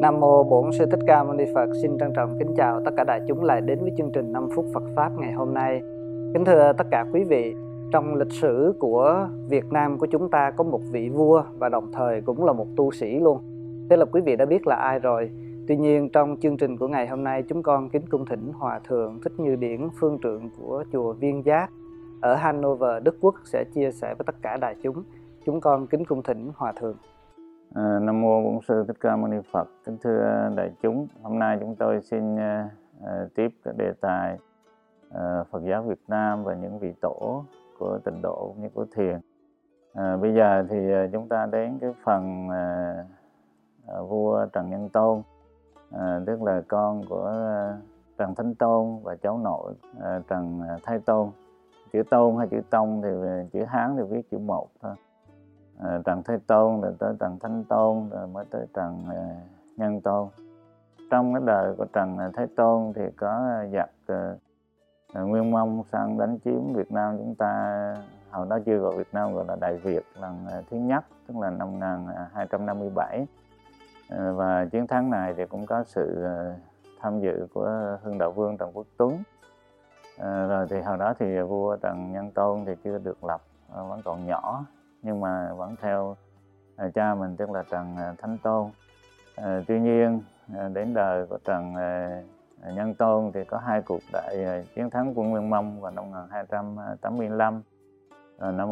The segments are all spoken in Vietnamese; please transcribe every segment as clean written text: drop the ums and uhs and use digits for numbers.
Nam mô Bổn Sư Thích Ca Mâu Ni Phật. Xin trân trọng kính chào tất cả đại chúng lại đến với chương trình 5 phút Phật pháp ngày hôm nay. Kính thưa tất cả quý vị, trong lịch sử của Việt Nam của chúng ta có một vị vua và đồng thời cũng là một tu sĩ luôn. Thế là quý vị đã biết là ai rồi. Tuy nhiên trong chương trình của ngày hôm nay, chúng con kính cung thỉnh Hòa Thượng Thích Như Điển, phương trượng của chùa Viên Giác ở Hanover, Đức Quốc sẽ chia sẻ với tất cả đại chúng. Chúng con kính cung thỉnh Hòa Thượng. Nam mô Bổn Sư Thích Ca Mâu Ni Phật. Kính thưa đại chúng, hôm nay chúng tôi xin tiếp cái đề tài Phật giáo Việt Nam và những vị tổ của Tịnh độ cũng như của thiền. Bây giờ thì chúng ta đến cái phần vua Trần Nhân Tôn, tức là con của Trần Thánh Tôn và cháu nội Trần Thái Tôn. Chữ Tôn hay chữ Tông thì chữ Hán thì viết chữ một thôi. Trần Thái Tôn rồi tới Trần Thánh Tôn rồi mới tới Trần Nhân Tôn. Trong cái đời của Trần Thái Tôn thì có giặc Nguyên Mông sang đánh chiếm Việt Nam chúng ta, hồi đó chưa gọi Việt Nam, gọi là Đại Việt lần thứ nhất, tức là năm 1257. Và chiến thắng này thì cũng có sự tham dự của Hưng Đạo Vương Trần Quốc Tuấn. Rồi thì hồi đó thì vua Trần Nhân Tôn thì chưa được lập, vẫn còn nhỏ, nhưng mà vẫn theo cha mình, tức là Trần Thánh Tôn. Tuy nhiên đến đời của Trần Nhân Tôn thì có hai cuộc đại chiến thắng của Nguyên Mông vào năm 1285, năm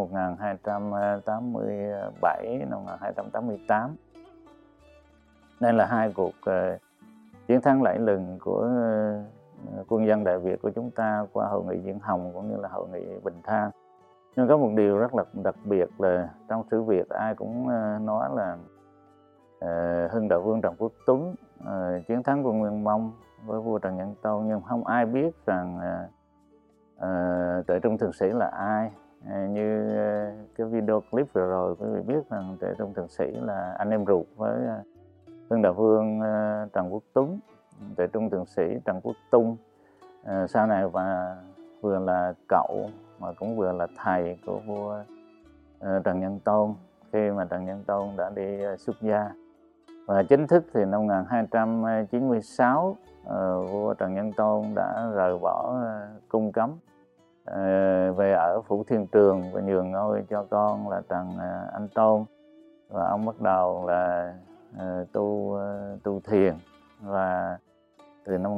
1287, năm 1288. Đây là hai cuộc chiến thắng lẫy lừng của quân dân Đại Việt của chúng ta qua hội nghị Diễn Hồng cũng như là hội nghị Bình Thang. Nhưng có một điều rất là đặc biệt là trong sử Việt ai cũng nói là Hưng Đạo Vương Trần Quốc Tuấn chiến thắng quân Nguyên Mông với vua Trần Nhân Tôn, nhưng không ai biết rằng Tuệ Trung Thượng Sĩ là ai. Như cái video clip vừa rồi quý vị biết rằng Tuệ Trung Thượng Sĩ là anh em ruột với Hưng Đạo Vương Trần Quốc Tuấn. Tuệ Trung Thượng Sĩ Trần Quốc Tung sau này và vừa là cậu mà cũng vừa là thầy của vua Trần Nhân Tôn khi mà Trần Nhân Tôn đã đi xuất gia. Và chính thức thì năm 1296 vua Trần Nhân Tôn đã rời bỏ cung cấm, về ở Phủ Thiên Trường và nhường ngôi cho con là Trần Anh Tôn. Và ông bắt đầu là tu thiền, và từ năm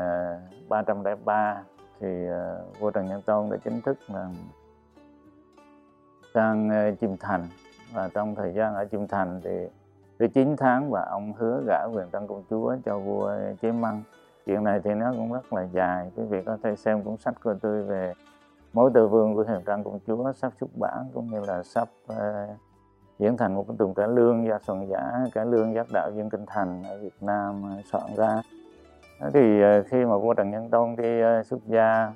1303 thì vua Trần Nhân Tôn đã chính thức là sang Chiêm Thành. Và trong thời gian ở Chiêm Thành thì tới 9 tháng và ông hứa gả Huyền Trân Công Chúa cho vua Chế Măng. Chuyện này thì nó cũng rất là dài, quý vị có thể xem cuốn sách của tôi về Mối Tơ Vương của Huyền Trân Công Chúa sắp xuất bản, cũng như là sắp diễn thành một cái tuần cải lương do soạn giả Cải Lương Giác Đạo Dương Kinh Thành ở Việt Nam soạn ra. Thì khi mà vua Trần Nhân Tôn đi xuất gia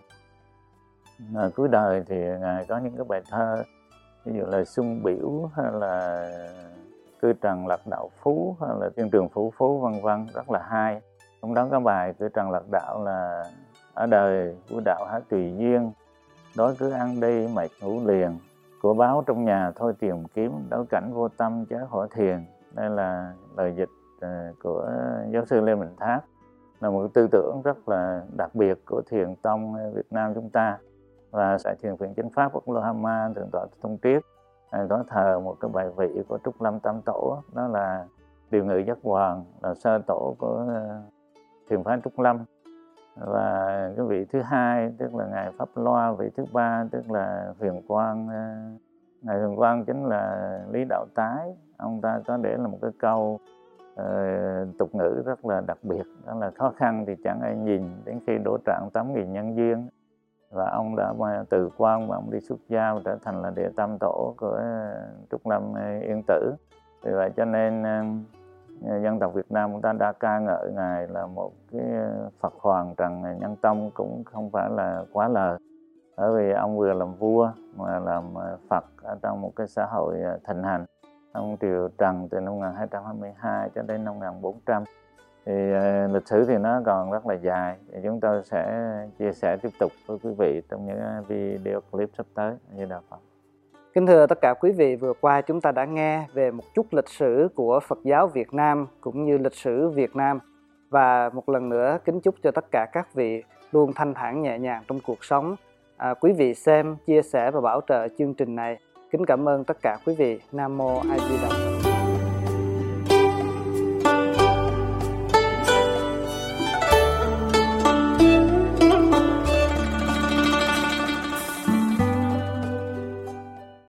cuối đời thì ngài có những cái bài thơ, ví dụ là Xuân Biểu hay là Cư Trần Lạc Đạo Phú hay là Thiên Trường Phủ Phú vân vân, rất là hay. Trong đó có bài Cư Trần Lạc Đạo là: ở đời của đạo há tùy duyên, đói cứ ăn đi mệt ngủ liền, của báo trong nhà thôi tìm kiếm, đấu cảnh vô tâm chớ khổ thiền. Đây là lời dịch của giáo sư Lê Minh Thác, là một tư tưởng rất là đặc biệt của thiền tông Việt Nam chúng ta. Và tại thiền viện Chánh Pháp Oklahoma, thượng tọa Thông Triết có thờ một cái bài vị của Trúc Lâm Tam Tổ, đó là Điều Ngự Giác Hoàng, là sơ tổ của thiền phái Trúc Lâm. Và cái vị thứ hai tức là ngài Pháp Loa, vị thứ ba tức là Huyền Quang. Ngài Huyền Quang chính là Lý Đạo Tái. Ông ta có để là một cái câu tục ngữ rất là đặc biệt, đó là khó khăn thì chẳng ai nhìn, đến khi đổ trạng 8.000 nhân duyên. Và ông đã từ quan và ông đi xuất gia và trở thành là địa tam tổ của Trúc Lâm Yên Tử. Vì vậy cho nên dân tộc Việt Nam chúng ta đã ca ngợi ngài là một cái Phật Hoàng Trần Nhân Tông cũng không phải là quá lời, bởi vì ông vừa làm vua mà làm Phật ở trong một cái xã hội thịnh hành. Ông triều Trần từ năm 1222 cho đến năm 1400. Thì lịch sử thì nó còn rất là dài, thì chúng tôi sẽ chia sẻ tiếp tục với quý vị trong những video clip sắp tới. Như Đạo Phật. Kính thưa tất cả quý vị, vừa qua chúng ta đã nghe về một chút lịch sử của Phật giáo Việt Nam cũng như lịch sử Việt Nam. Và một lần nữa kính chúc cho tất cả các vị luôn thanh thản nhẹ nhàng trong cuộc sống. Quý vị xem, chia sẻ và bảo trợ chương trình này. Kính cảm ơn tất cả quý vị. Nam Mô A Di Đà Phật.